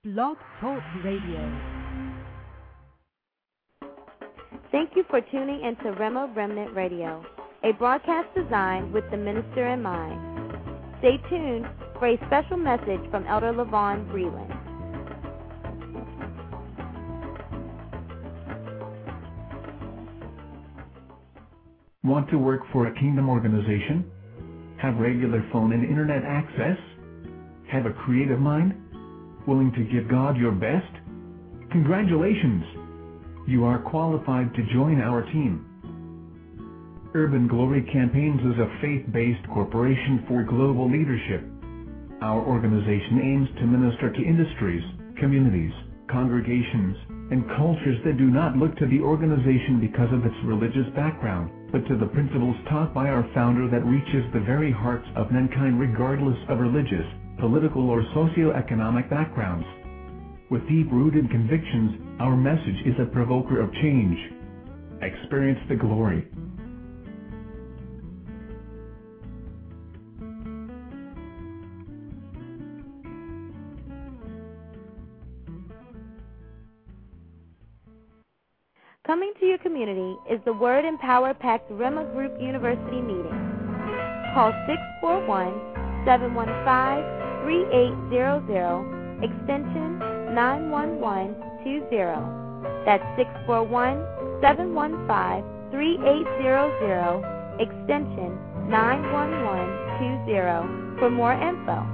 Blog Talk Radio. Thank you for tuning into Rhema Remnant Radio, a broadcast designed with the minister in mind. Stay tuned for a special message from Elder LaVon Breland. Want to work for a kingdom organization? Have regular phone and internet access? Have a creative mind? Willing to give God your best? Congratulations! You are qualified to join our team. Urban Glory Campaigns is a faith-based corporation for global leadership. Our organization aims to minister to industries, communities, congregations, and cultures that do not look to the organization because of its religious background, but to the principles taught by our founder that reaches the very hearts of mankind regardless of religious, political, or socioeconomic backgrounds. With deep-rooted convictions, our message is a provoker of change. Experience the glory. Coming to your community is the Word and Power Packed Rhema Group University meeting. Call 641-715-3800, extension 91120. That's 641-715-3800, extension 91120 for more info.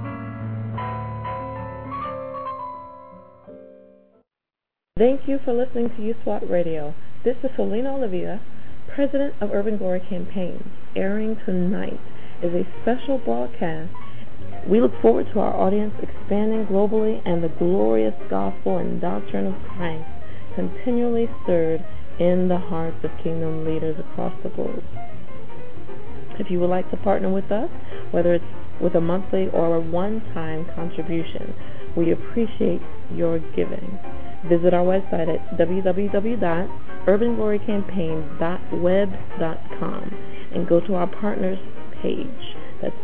Thank you for listening to USWAT Radio. This is Selena Olivia, President of Urban Glory Campaigns. Airing tonight is a special broadcast. We look forward to our audience expanding globally and the glorious gospel and doctrine of Christ continually stirred in the hearts of kingdom leaders across the globe. If you would like to partner with us, whether it's with a monthly or a one-time contribution, we appreciate your giving. Visit our website at www.urbanglorycampaigns.web.com and go to our partners page. That's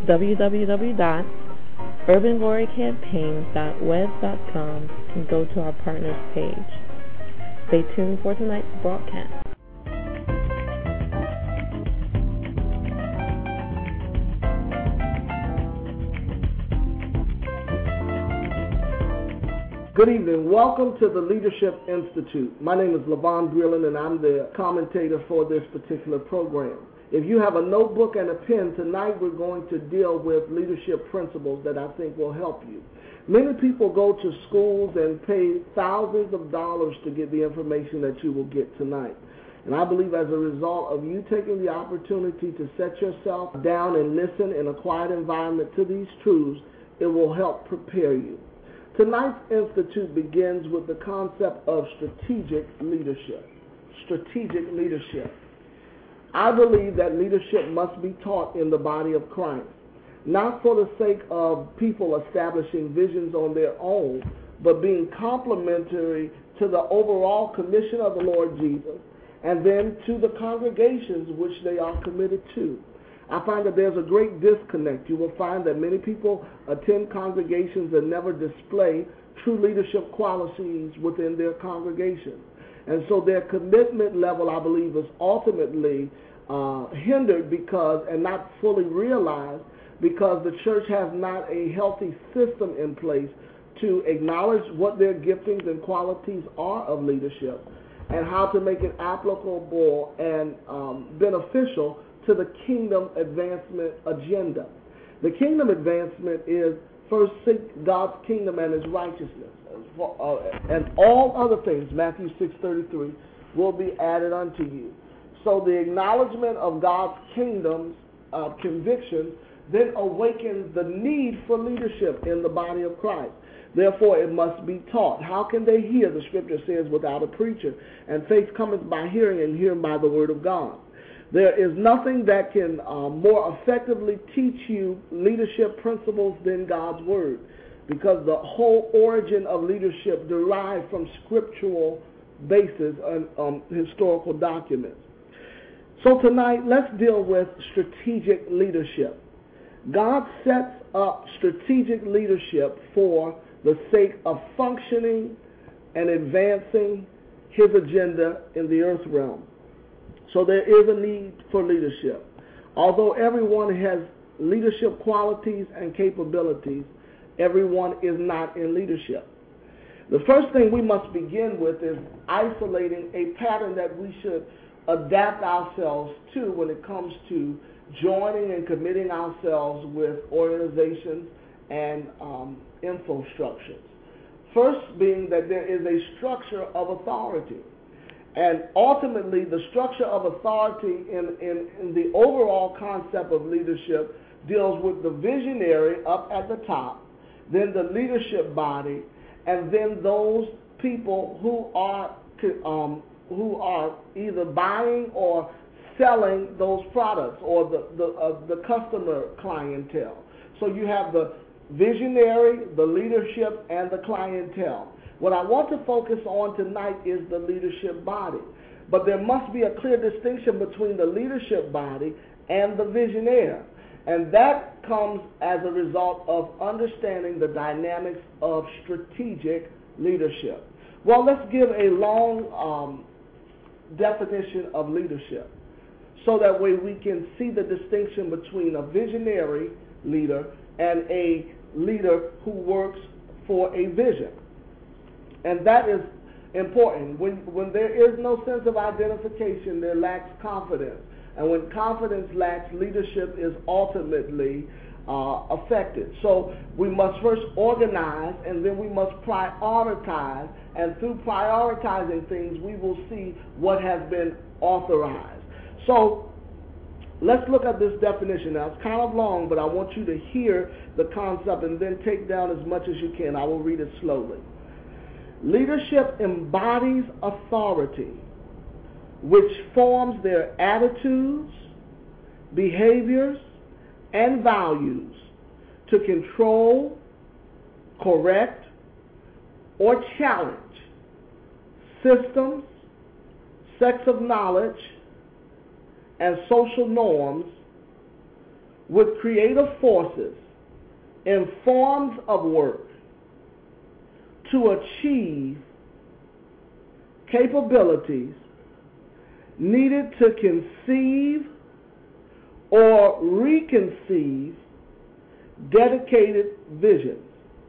www.urbanglorycampaigns.web.com and go to our partners page. Stay tuned for tonight's broadcast. Good evening. Welcome to the Leadership Institute. My name is LaVon Breland, and I'm the commentator for this particular program. If you have a notebook and a pen, tonight we're going to deal with leadership principles that I think will help you. Many people go to schools and pay thousands of dollars to get the information that you will get tonight. And I believe as a result of you taking the opportunity to set yourself down and listen in a quiet environment to these truths, it will help prepare you. Tonight's institute begins with the concept of strategic leadership. Strategic leadership. I believe that leadership must be taught in the body of Christ, not for the sake of people establishing visions on their own, but being complementary to the overall commission of the Lord Jesus, and then to the congregations which they are committed to. I find that there's a great disconnect. You will find that many people attend congregations and never display true leadership qualities within their congregations. And so their commitment level, I believe, is ultimately hindered because, and not fully realized, because the church has not a healthy system in place to acknowledge what their giftings and qualities are of leadership and how to make it applicable and beneficial to the kingdom advancement agenda. The kingdom advancement is first seek God's kingdom and his righteousness, and all other things, Matthew 6:33, will be added unto you. So the acknowledgement of God's kingdom's conviction then awakens the need for leadership in the body of Christ. Therefore, it must be taught. How can they hear, the scripture says, without a preacher? And faith cometh by hearing, and hearing by the word of God. There is nothing that can more effectively teach you leadership principles than God's Word, because the whole origin of leadership derived from scriptural basis and historical documents. So tonight, let's deal with strategic leadership. God sets up strategic leadership for the sake of functioning and advancing his agenda in the earth realm. So there is a need for leadership. Although everyone has leadership qualities and capabilities, everyone is not in leadership. The first thing we must begin with is isolating a pattern that we should adapt ourselves to when it comes to joining and committing ourselves with organizations and infrastructures. First being that there is a structure of authority. And ultimately, the structure of authority in the overall concept of leadership deals with the visionary up at the top, then the leadership body, and then those people who are either buying or selling those products, or the customer clientele. So you have the visionary, the leadership, and the clientele. What I want to focus on tonight is the leadership body. But there must be a clear distinction between the leadership body and the visionaire. And that comes as a result of understanding the dynamics of strategic leadership. Well, let's give a long definition of leadership, so that way we can see the distinction between a visionary leader and a leader who works for a vision. And that is important. When there is no sense of identification, there lacks confidence. And when confidence lacks, leadership is ultimately affected. So we must first organize, and then we must prioritize. And through prioritizing things, we will see what has been authorized. So let's look at this definition. Now, it's kind of long, but I want you to hear the concept and then take down as much as you can. I will read it slowly. Leadership embodies authority, which forms their attitudes, behaviors, and values to control, correct, or challenge systems, sects of knowledge, and social norms with creative forces in forms of work to achieve capabilities needed to conceive or reconceive dedicated visions.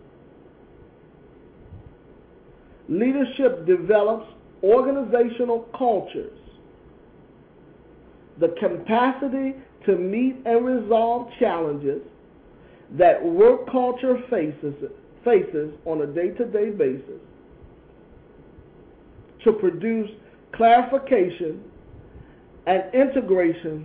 Leadership develops organizational cultures, the capacity to meet and resolve challenges that work culture faces on a day-to-day basis, to produce clarification and integration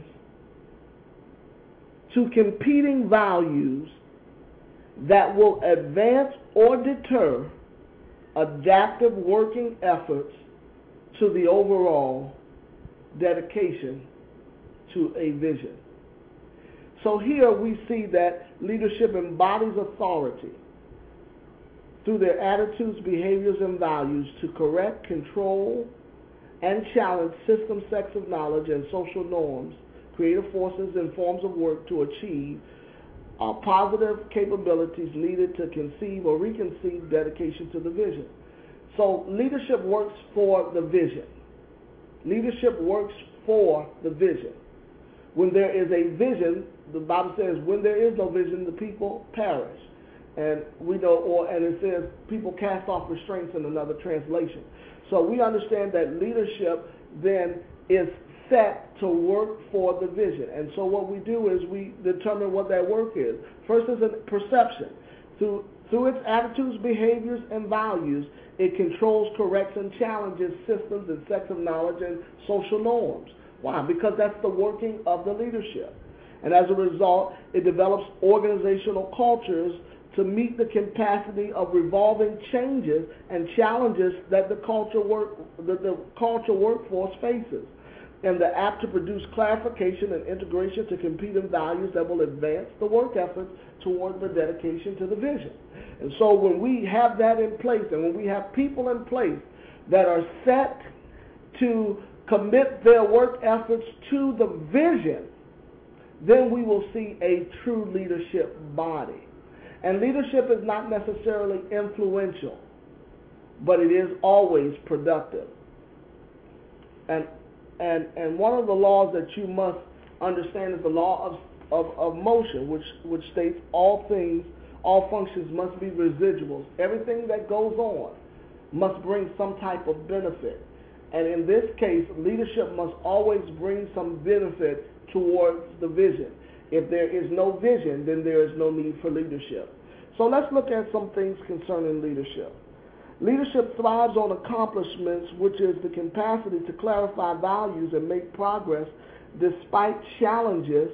to competing values that will advance or deter adaptive working efforts to the overall dedication to a vision. So here we see that leadership embodies authority through their attitudes, behaviors, and values to correct, control, and challenge systems, sects of knowledge, and social norms, creative forces, and forms of work to achieve positive capabilities needed to conceive or reconceive dedication to the vision. So leadership works for the vision. Leadership works for the vision. When there is a vision, the Bible says, when there is no vision, the people perish. And we know, and it says, people cast off restraints in another translation. So we understand that leadership then is set to work for the vision. And so what we do is we determine what that work is. First is a perception. Through its attitudes, behaviors, and values, it controls, corrects, and challenges systems and sects of knowledge and social norms. Why? Because that's the working of the leadership. And as a result, it develops organizational cultures to meet the capacity of revolving changes and challenges that the culture workforce faces, and they're apt to produce clarification and integration to competing values that will advance the work efforts toward the dedication to the vision. And so when we have that in place, and when we have people in place that are set to commit their work efforts to the vision, then we will see a true leadership body. And leadership is not necessarily influential, but it is always productive. And one of the laws that you must understand is the law of motion, which states all functions must be residuals. Everything that goes on must bring some type of benefit. And in this case, leadership must always bring some benefit towards the vision. If there is no vision, then there is no need for leadership. So let's look at some things concerning leadership. Leadership thrives on accomplishments, which is the capacity to clarify values and make progress despite challenges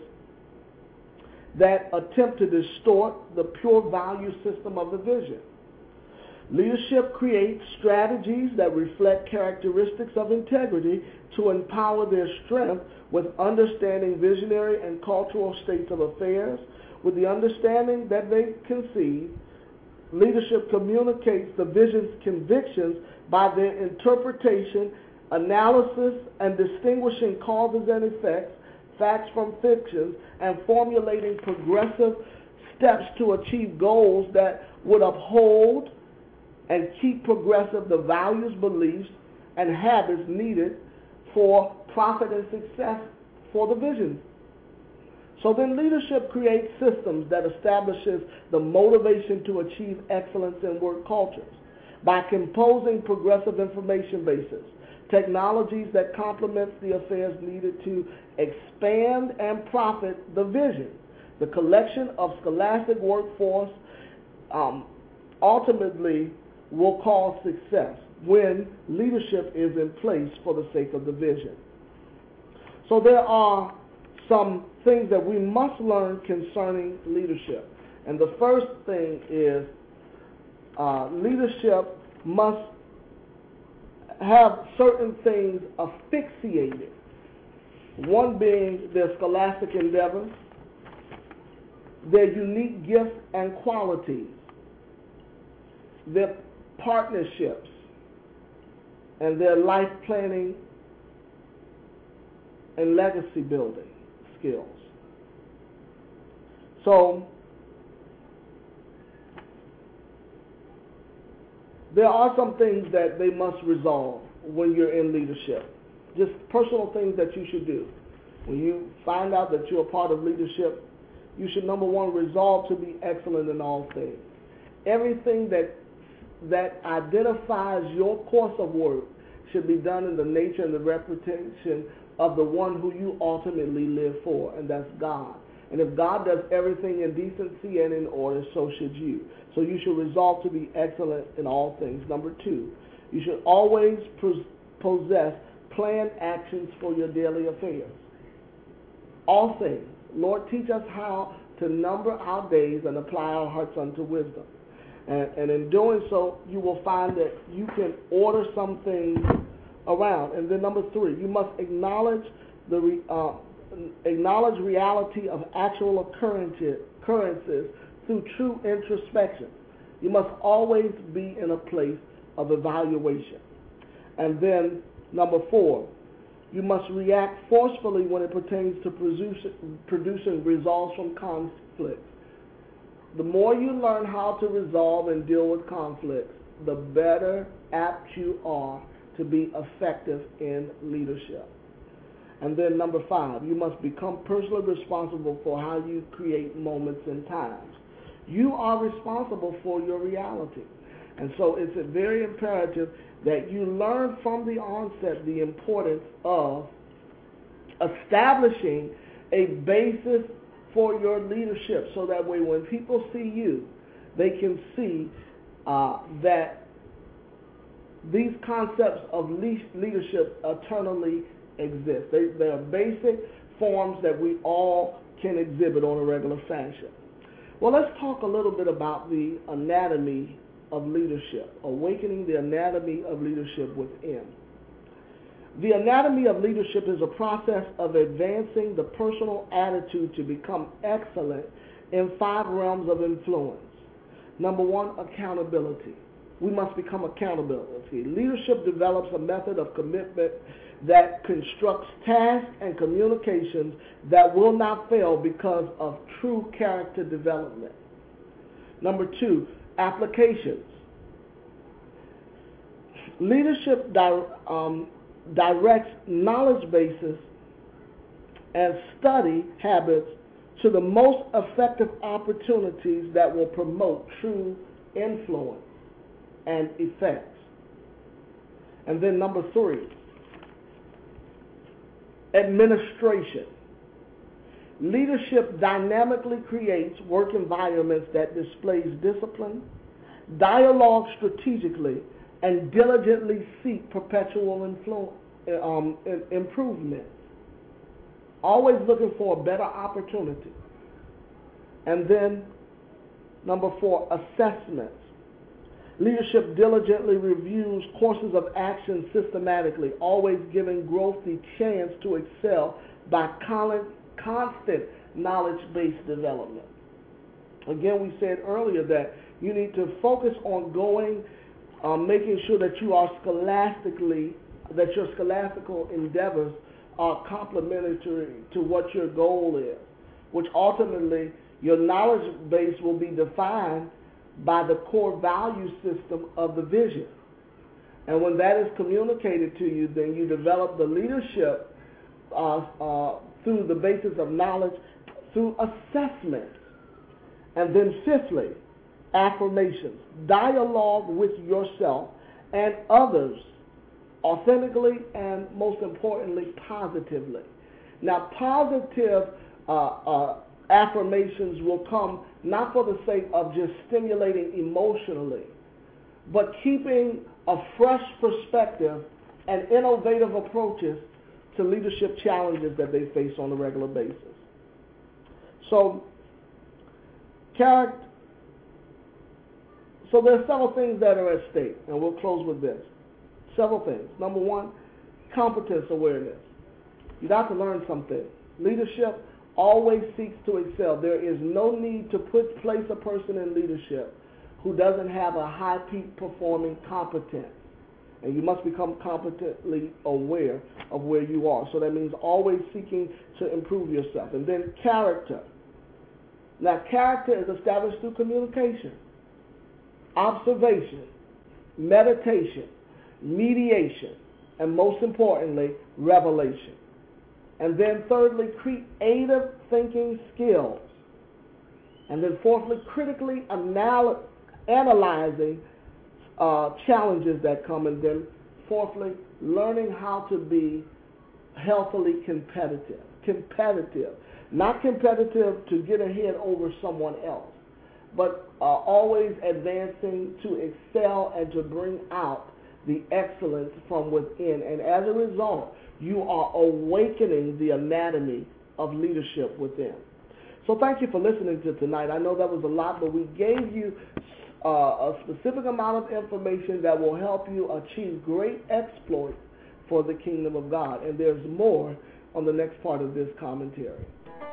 that attempt to distort the pure value system of the vision. Leadership creates strategies that reflect characteristics of integrity to empower their strength with understanding visionary and cultural states of affairs. With the understanding that they conceive, leadership communicates the vision's convictions by their interpretation, analysis, and distinguishing causes and effects, facts from fictions, and formulating progressive steps to achieve goals that would uphold and keep progressive the values, beliefs, and habits needed for profit and success for the vision. So then leadership creates systems that establishes the motivation to achieve excellence in work cultures by composing progressive information bases, technologies that complement the affairs needed to expand and profit the vision. The collection of scholastic workforce ultimately will cause success when leadership is in place for the sake of the vision. So there are some things that we must learn concerning leadership. And the first thing is leadership must have certain things asphyxiated. One being their scholastic endeavor, their unique gifts and qualities, their partnerships, and their life planning and legacy building skills. So there are some things that they must resolve when you're in leadership. Just personal things that you should do. When you find out that you're a part of leadership, you should, number one, resolve to be excellent in all things. Everything that identifies your course of work should be done in the nature and the reputation of the one who you ultimately live for, and that's God. And if God does everything in decency and in order, so should you. So you should resolve to be excellent in all things. Number two, you should always possess planned actions for your daily affairs. All things. Lord, teach us how to number our days and apply our hearts unto wisdom. And in doing so, you will find that you can order some things around. And then number three, you must acknowledge reality of actual occurrences through true introspection. You must always be in a place of evaluation. And then number four, you must react forcefully when it pertains to producing results from conflicts. The more you learn how to resolve and deal with conflicts, the better apt you are to be effective in leadership. And then number five, you must become personally responsible for how you create moments and times. You are responsible for your reality. And so it's very imperative that you learn from the onset the importance of establishing a basis for your leadership, so that way when people see you, they can see that these concepts of leadership eternally exist. They are basic forms that we all can exhibit on a regular fashion. Well, let's talk a little bit about the anatomy of leadership, awakening the anatomy of leadership within. The anatomy of leadership is a process of advancing the personal attitude to become excellent in 5 realms of influence. Number one, accountability. We must become accountability. Leadership develops a method of commitment that constructs tasks and communications that will not fail because of true character development. Number 2, applications. Leadership directs knowledge bases and study habits to the most effective opportunities that will promote true influence and effects. And then number 3, administration. Leadership dynamically creates work environments that displays discipline, dialogue strategically, and diligently seek perpetual improvement. Always looking for a better opportunity. And then number 4, assessments. Leadership diligently reviews courses of action systematically, always giving growth the chance to excel by constant knowledge-based development. Again, we said earlier that you need to focus on making sure that you are that your scholastical endeavors are complementary to what your goal is, which ultimately your knowledge base will be defined by the core value system of the vision. And when that is communicated to you, then you develop the leadership through the basis of knowledge, through assessments. And then fifthly, affirmations. Dialogue with yourself and others authentically and, most importantly, positively. Now, positive affirmations will come not for the sake of just stimulating emotionally, but keeping a fresh perspective and innovative approaches to leadership challenges that they face on a regular basis. So there are several things that are at stake, and we'll close with this. Several things. Number 1, competence awareness. You got to learn something. Leadership always seeks to excel. There is no need to place a person in leadership who doesn't have a high peak performing competence. And you must become competently aware of where you are. So that means always seeking to improve yourself. And then character. Now, character is established through communication, observation, meditation, mediation, and most importantly, revelation. And then thirdly, creative thinking skills. And then fourthly, critically analyzing challenges that come. And then fourthly, learning how to be healthily competitive. Not competitive to get ahead over someone else, but always advancing to excel and to bring out the excellence from within. And as a result, you are awakening the anatomy of leadership within. So thank you for listening to tonight. I know that was a lot, but we gave you a specific amount of information that will help you achieve great exploits for the kingdom of God. And there's more on the next part of this commentary.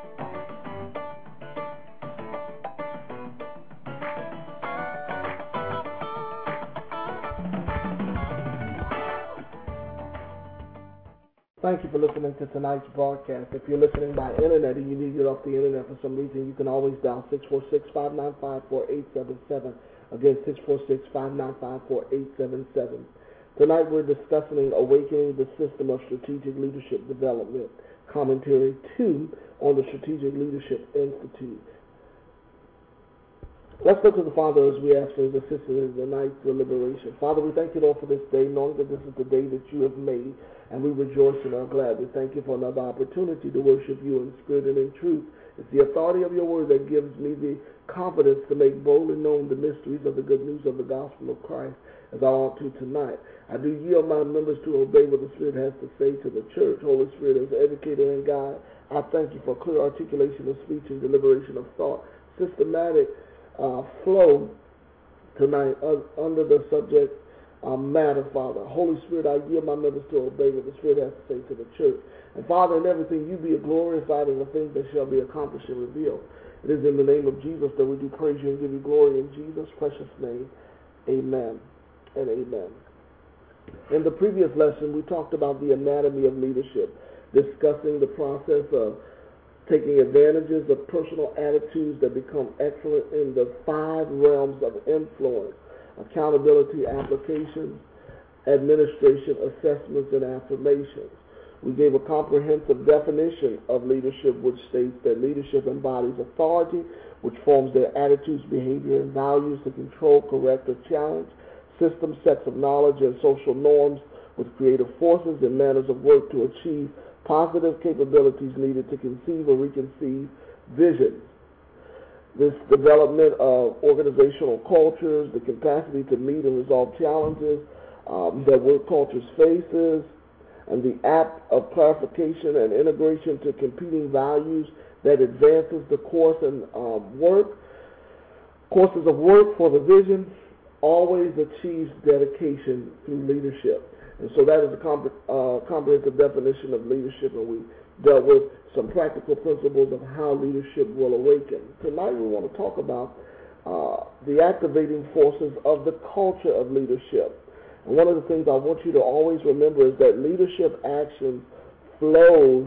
Thank you for listening to tonight's broadcast. If you're listening by internet and you need to get off the internet for some reason, you can always dial 646-595-4877. Again, 646-595-4877. Tonight we're discussing Awakening the System of Strategic Leadership Development, Commentary 2 on the Strategic Leadership Institute. Let's go to the Father as we ask for His assistance in tonight's deliberation. Father, we thank you, Lord, for this day, knowing that this is the day that you have made, and we rejoice and are glad. We thank you for another opportunity to worship you in spirit and in truth. It's the authority of your word that gives me the confidence to make boldly known the mysteries of the good news of the gospel of Christ, as I ought to tonight. I do yield my members to obey what the Spirit has to say to the church. Holy Spirit, as educator and guide, I thank you for clear articulation of speech and deliberation of thought, systematic flow tonight under the subject matter, Father. Holy Spirit, I yield my members to obey what the Spirit has to say to the church. And Father, in everything, you be glorified in the things that shall be accomplished and revealed. It is in the name of Jesus that we do praise you and give you glory. In Jesus' precious name, amen and amen. In the previous lesson, we talked about the anatomy of leadership, discussing the process of taking advantages of personal attitudes that become excellent in the 5 realms of influence: accountability, applications, administration, assessments, and affirmations. We gave a comprehensive definition of leadership, which states that leadership embodies authority, which forms their attitudes, behavior, and values to control, correct, or challenge systems, sets of knowledge, and social norms with creative forces and manners of work to achieve positive capabilities needed to conceive or reconceive visions. This development of organizational cultures, the capacity to meet and resolve challenges that work cultures faces, and the act of clarification and integration to competing values that advances the courses of work for the vision, always achieves dedication through leadership. And so that is a comprehensive definition of leadership, and we dealt with some practical principles of how leadership will awaken. Tonight we want to talk about the activating forces of the culture of leadership. And one of the things I want you to always remember is that leadership action flows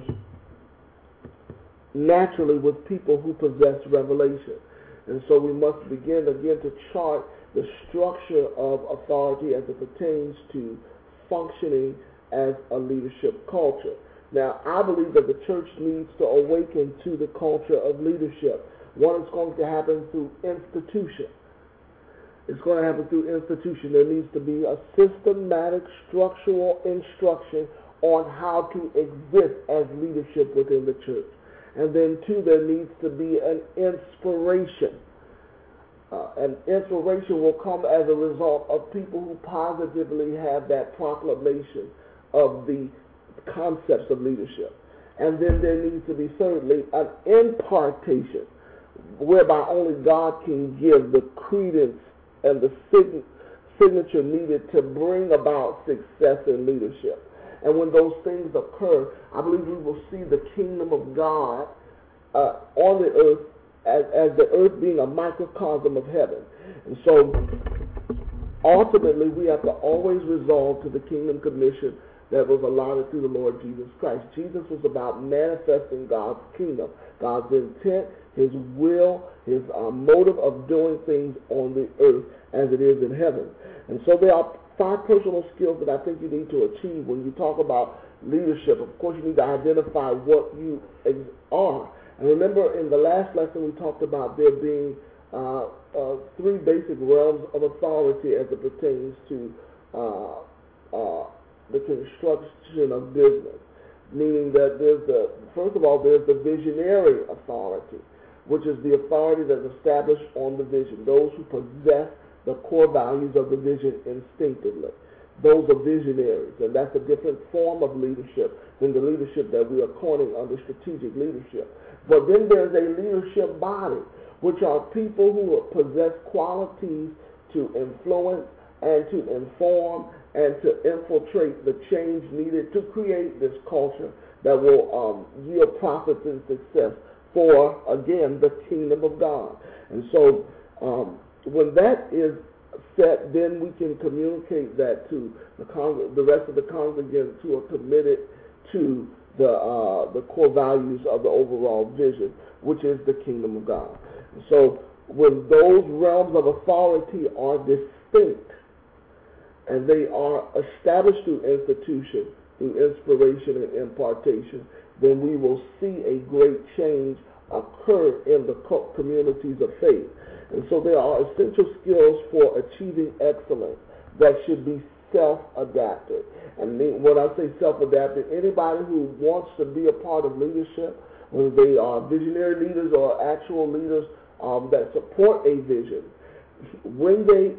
naturally with people who possess revelation. And so we must begin again to chart the structure of authority as it pertains to functioning as a leadership culture. Now, I believe that the church needs to awaken to the culture of leadership. One is going to happen through institution. It's going to happen through institution. There needs to be a systematic, structural instruction on how to exist as leadership within the church. And then, 2, there needs to be an inspiration. And inspiration will come as a result of people who positively have that proclamation of the concepts of leadership. And then there needs to be, thirdly, an impartation, whereby only God can give the credence and the signature needed to bring about success in leadership. And when those things occur, I believe we will see the kingdom of God on the earth as the earth being a microcosm of heaven. And so ultimately we have to always resolve to the kingdom commission that was allotted through the Lord Jesus Christ. Jesus was about manifesting God's kingdom, God's intent, His will, His motive of doing things on the earth as it is in heaven. And so there are 5 personal skills that I think you need to achieve when you talk about leadership. Of course, you need to identify what you are. And remember, in the last lesson, we talked about there being 3 basic realms of authority as it pertains to the construction of business. Meaning that first of all, there's the visionary authority, which is the authority that's established on the vision. Those who possess the core values of the vision instinctively. Those are visionaries, and that's a different form of leadership than the leadership that we are coining under strategic leadership. But then there's a leadership body, which are people who possess qualities to influence and to inform and to infiltrate the change needed to create this culture that will yield profits and success for, again, the kingdom of God. And so when that is set, then we can communicate that to the rest of the congregants who are committed to the core values of the overall vision, which is the kingdom of God. And so when those realms of authority are distinct and they are established through institution, through inspiration and impartation, then we will see a great change occur in the communities of faith. And so there are essential skills for achieving excellence that should be self-adapted. And when I say self-adapted, anybody who wants to be a part of leadership, whether they are visionary leaders or actual leaders that support a vision, when they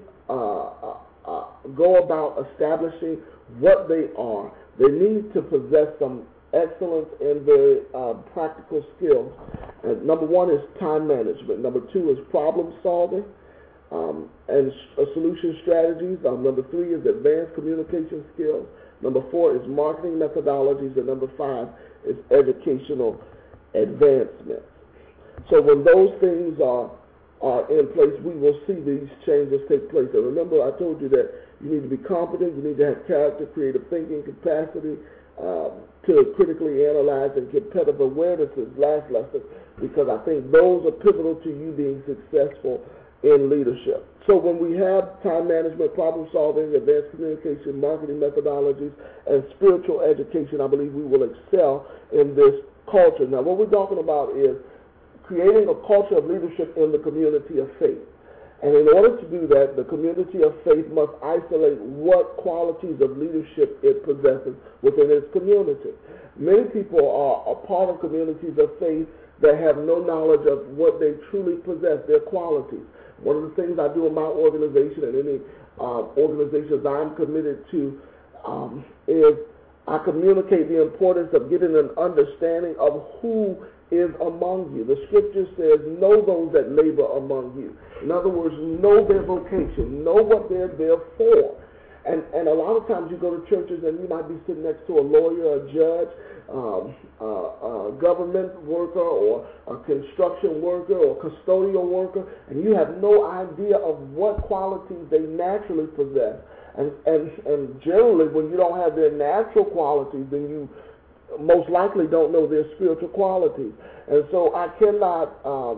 go about establishing what they are, they need to possess some excellence in their practical skills. And number 1 is time management. Number 2 is problem solving and solution strategies. Number 3 is advanced communication skills. Number 4 is marketing methodologies. And number 5 is educational advancements. So when those things are in place, we will see these changes take place. And remember, I told you that you need to be competent, you need to have character, creative thinking, capacity, to critically analyze and competitive awarenesses last lesson, because I think those are pivotal to you being successful in leadership. So when we have time management, problem solving, advanced communication, marketing methodologies, and spiritual education, I believe we will excel in this culture. Now, what we're talking about is creating a culture of leadership in the community of faith. And in order to do that, the community of faith must isolate what qualities of leadership it possesses within its community. Many people are a part of communities of faith that have no knowledge of what they truly possess, their qualities. One of the things I do in my organization and any organizations I'm committed to is I communicate the importance of getting an understanding of who is among you. The scripture says, know those that labor among you. In other words, know their vocation, know what they're there for. And a lot of times you go to churches and you might be sitting next to a lawyer, a judge, a government worker, or a construction worker, or custodial worker, and you have no idea of what qualities they naturally possess. And generally, when you don't have their natural qualities, then you most likely don't know their spiritual qualities. And so I cannot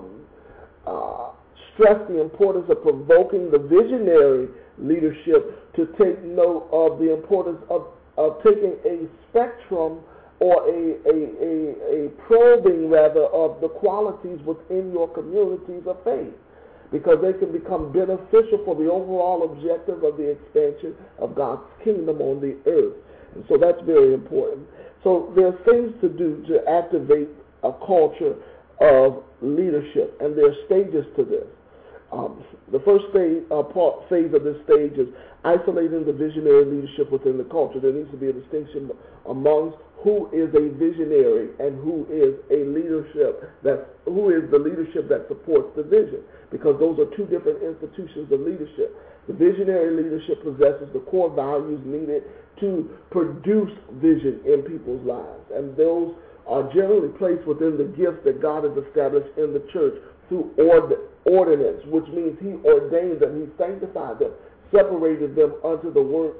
stress the importance of provoking the visionary leadership to take note of the importance of taking a spectrum or a probing, rather, of the qualities within your communities of faith, because they can become beneficial for the overall objective of the expansion of God's kingdom on the earth. And so that's very important. So there are things to do to activate a culture of leadership, and there are stages to this. The first phase of this stage is isolating the visionary leadership within the culture. There needs to be a distinction amongst who is a visionary and who is the leadership that supports the vision, because those are two different institutions of leadership. The visionary leadership possesses the core values needed to produce vision in people's lives, and those are generally placed within the gifts that God has established in the church through ordinance, which means He ordained them, He sanctified them, separated them unto the work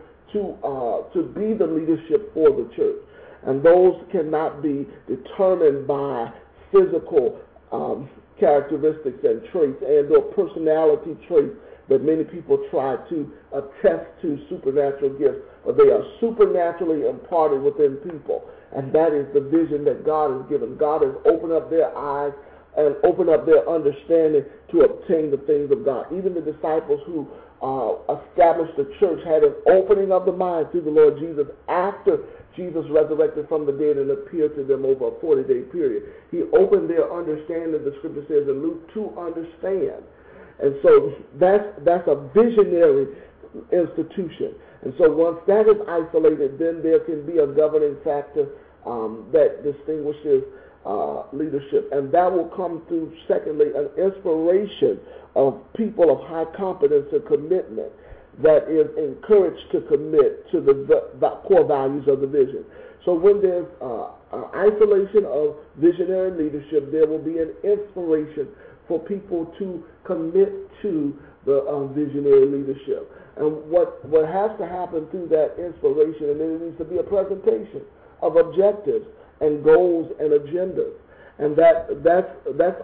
to be the leadership for the church. And those cannot be determined by physical characteristics and traits and or personality traits that many people try to attest to supernatural gifts, but they are supernaturally imparted within people. And that is the vision that God has given. God has opened up their eyes and opened up their understanding to obtain the things of God. Even the disciples who established the church had an opening of the mind through the Lord Jesus after Jesus resurrected from the dead and appeared to them over a 40-day period. He opened their understanding, the scripture says in Luke, to understand. And so that's a visionary institution. And so once that is isolated, then there can be a governing factor that distinguishes leadership. And that will come through, secondly, an inspiration of people of high competence and commitment that is encouraged to commit to the core values of the vision. So when there's isolation of visionary leadership, there will be an inspiration for people to commit to the visionary leadership. And what has to happen through that inspiration, and then there needs to be a presentation of objectives and goals and agendas. And that's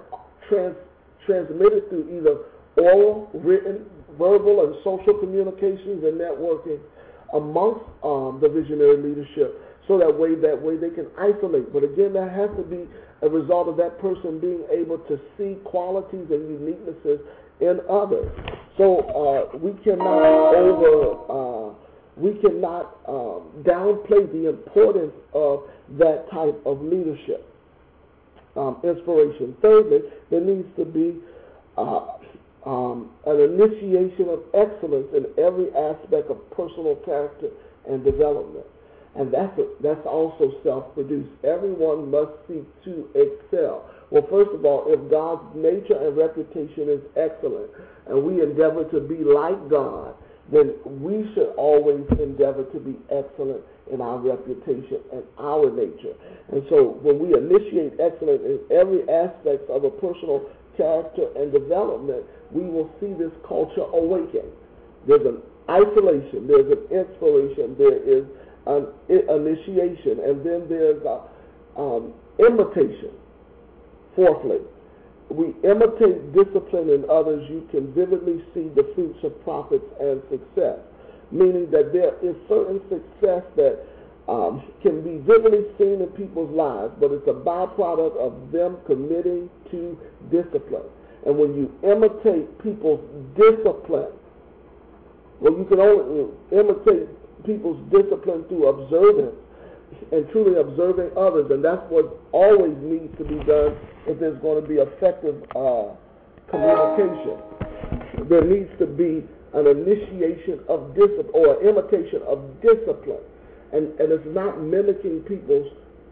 transmitted through either oral, written, verbal, and social communications and networking amongst the visionary leadership, so that way they can isolate. But again, that has to be a result of that person being able to see qualities and uniquenesses in others. So we cannot downplay the importance of that type of leadership. Inspiration. Thirdly, there needs to be an initiation of excellence in every aspect of personal character and development. And that's also self-produced. Everyone must seek to excel. Well, first of all, if God's nature and reputation is excellent, and we endeavor to be like God, then we should always endeavor to be excellent in our reputation and our nature. And so when we initiate excellence in every aspect of a personal character and development, we will see this culture awaken. There's an isolation, there's an inspiration, there is initiation, and then there's imitation. Fourthly, we imitate discipline in others. You can vividly see the fruits of profits and success, meaning that there is certain success that can be vividly seen in people's lives, but it's a byproduct of them committing to discipline. And when you imitate people's discipline, well, you can only imitate people's discipline through observance and truly observing others, and that's what always needs to be done if there's going to be effective communication. There needs to be an initiation of discipline or an imitation of discipline, and it's not mimicking people's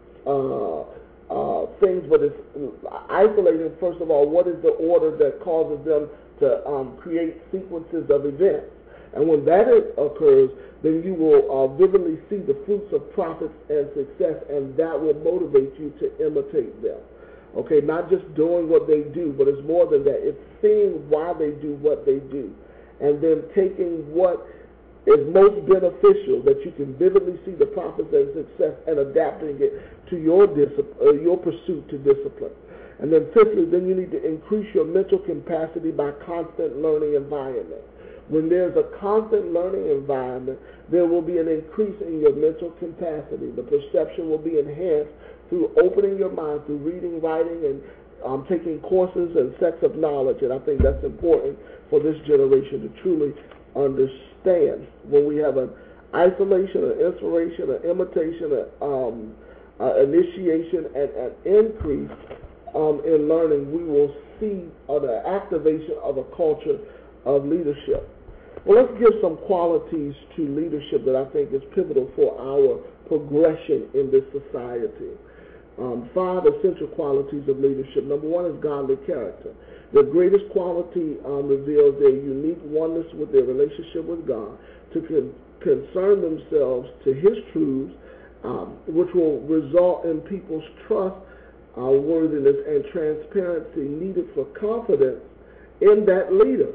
things, but it's isolating, first of all, what is the order that causes them to create sequences of events. And when that occurs, then you will vividly see the fruits of profits and success, and that will motivate you to imitate them. Okay, not just doing what they do, but it's more than that. It's seeing why they do what they do, and then taking what is most beneficial, that you can vividly see the profits and success, and adapting it to your pursuit to discipline. And then fifthly, then you need to increase your mental capacity by constant learning environment. When there's a constant learning environment, there will be an increase in your mental capacity. The perception will be enhanced through opening your mind, through reading, writing, and taking courses and sets of knowledge. And I think that's important for this generation to truly understand. When we have an isolation, an inspiration, an imitation, an initiation, and an increase in learning, we will see the activation of a culture of leadership. Well, let's give some qualities to leadership that I think is pivotal for our progression in this society. 5 essential qualities of leadership. Number 1 is godly character. The greatest quality reveals their unique oneness with their relationship with God, to concern themselves to His truths, which will result in people's trust, worthiness, and transparency needed for confidence in that leader.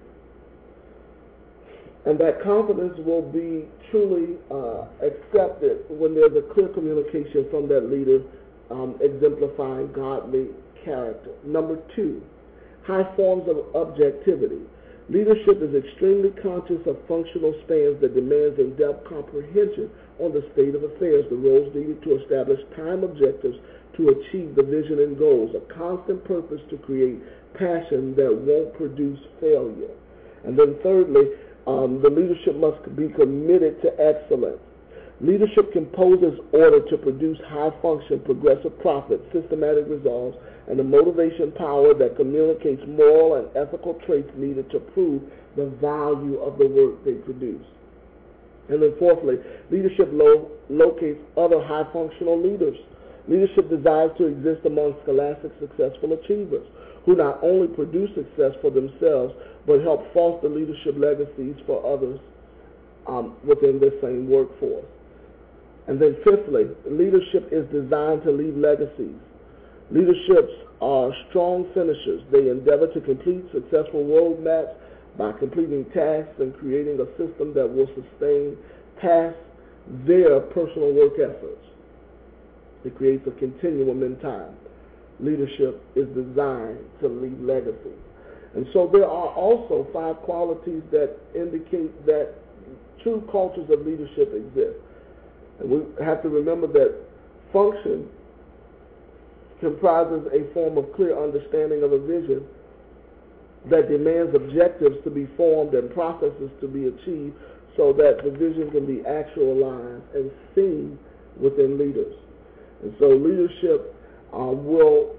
And that confidence will be truly accepted when there's a clear communication from that leader exemplifying godly character. Number 2, high forms of objectivity. Leadership is extremely conscious of functional spans that demands in-depth comprehension on the state of affairs, the roles needed to establish time objectives to achieve the vision and goals, a constant purpose to create passion that won't produce failure. And then thirdly, the leadership must be committed to excellence. Leadership composes order to produce high-function, progressive profit, systematic resolves, and the motivation power that communicates moral and ethical traits needed to prove the value of the work they produce. And then fourthly, leadership locates other high-functional leaders. Leadership desires to exist among scholastic successful achievers who not only produce success for themselves, but help foster leadership legacies for others within the same workforce. And then fifthly, leadership is designed to leave legacies. Leaderships are strong finishers. They endeavor to complete successful roadmaps by completing tasks and creating a system that will sustain past their personal work efforts. It creates a continuum in time. Leadership is designed to leave legacy. And so there are also 5 qualities that indicate that true cultures of leadership exist. And we have to remember that function comprises a form of clear understanding of a vision that demands objectives to be formed and processes to be achieved so that the vision can be actualized and seen within leaders. And so leadership will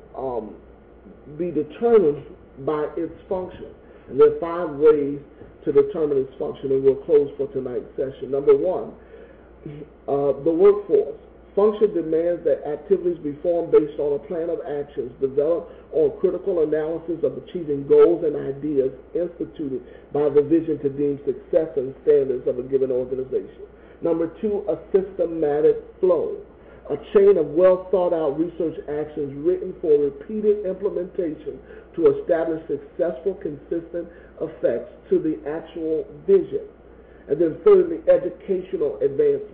be determined by its function. And there are 5 ways to determine its function, and we'll close for tonight's session. Number 1, the workforce. Function demands that activities be formed based on a plan of actions developed on critical analysis of achieving goals and ideas instituted by the vision to deem success and standards of a given organization. Number 2, a systematic flow. A chain of well-thought-out research actions written for repeated implementation to establish successful, consistent effects to the actual vision. And then thirdly, educational advancement.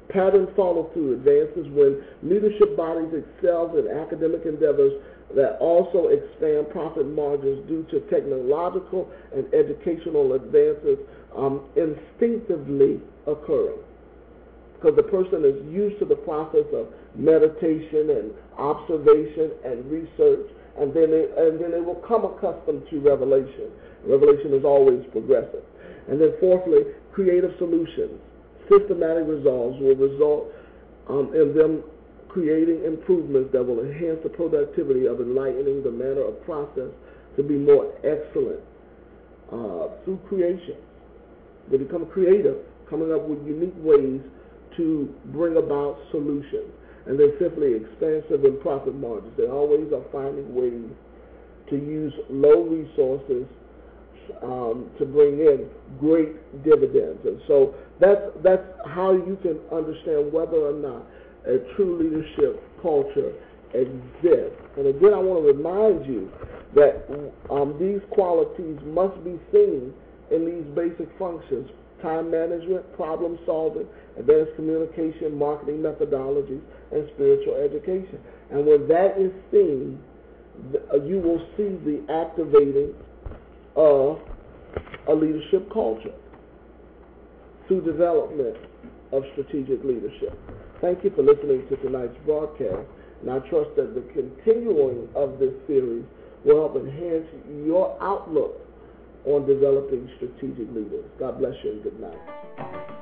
Pattern follow-through advances when leadership bodies excel in academic endeavors that also expand profit margins due to technological and educational advances instinctively occurring. Because the person is used to the process of meditation and observation and research, and then they will come accustomed to revelation. Revelation is always progressive. And then fourthly, creative solutions. Systematic resolves will result in them creating improvements that will enhance the productivity of enlightening the manner of process to be more excellent through creation. They become creative, coming up with unique ways to bring about solutions. And then fifthly, expansive and profit margins. They always are finding ways to use low resources to bring in great dividends. And so that's how you can understand whether or not a true leadership culture exists. And again, I want to remind you that these qualities must be seen in these basic functions: time management, problem solving, advanced communication, marketing methodologies, and spiritual education. And when that is seen, you will see the activating of a leadership culture through development of strategic leadership. Thank you for listening to tonight's broadcast, and I trust that the continuing of this series will help enhance your outlook on developing strategic leaders. God bless you and good night.